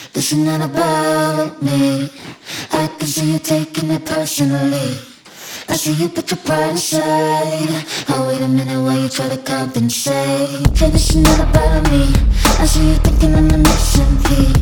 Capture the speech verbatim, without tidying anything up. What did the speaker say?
This is not about me. I can see you taking it personally. I see you put your pride aside. Oh, wait a minute, while you try to compensate. Hey, this is not about me. I see you thinking I'm the missing piece.